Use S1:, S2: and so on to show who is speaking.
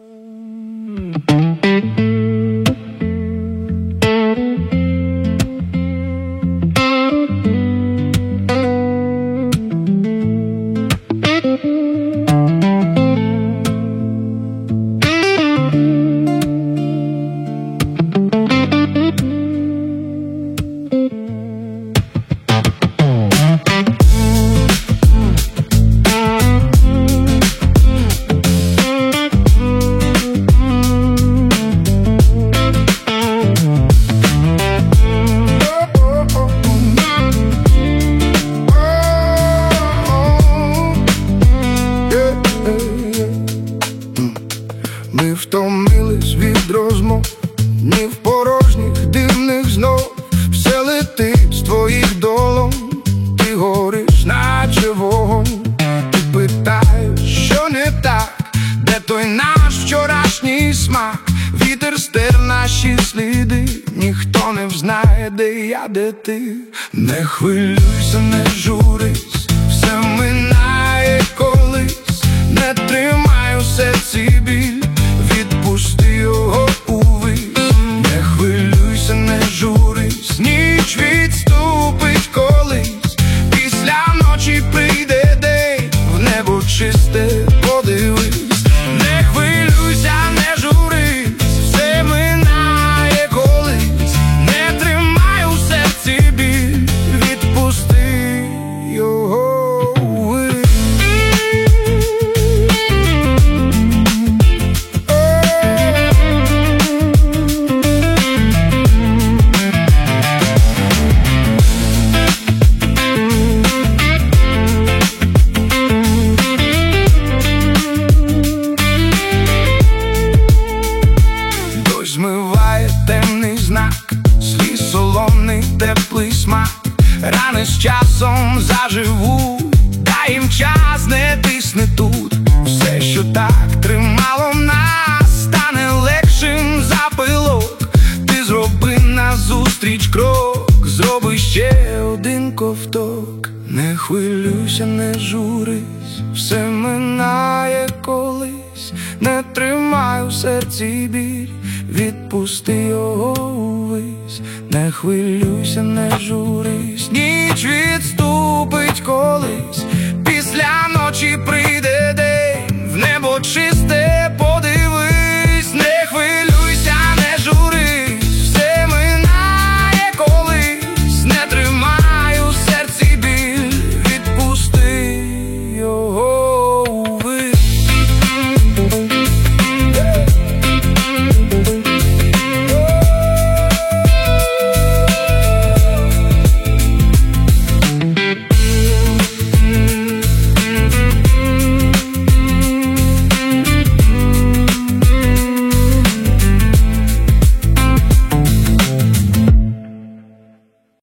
S1: Ми втомились від розмов, днів порожніх, дивних знов. Все летить з твоїх долонь, ти гориш, наче вогонь. Ти питаєш, що не так, де той наш вчорашній смак. Вітер стер наші сліди, ніхто не взнає, де я, де ти. Не хвилюйся, не журись, все минає колись. Не тримай у серці біль, відпусти його увесь. Не хвилюйся, не журись, ніч відступить колись. Після ночі прийде день, в небо чисте подивись. Не хвилюйся, не журись, все минає колись. Не тримай у серці біль, відпусти його. Змиває темний знак, сліз солоний, теплий смак. Рани з часом заживуть, дай їм час, не тисни тут. Все, що так тримало нас, стане легшим за пилок. Ти зроби назустріч крок, зроби ще один ковток. Не хвилюйся, не журись, все минає колись. Не тримай у серці біль, відпусти його увесь. Не хвилюйся, не журись, ніч відступить колись. Після ночі прийде день, в небо чисте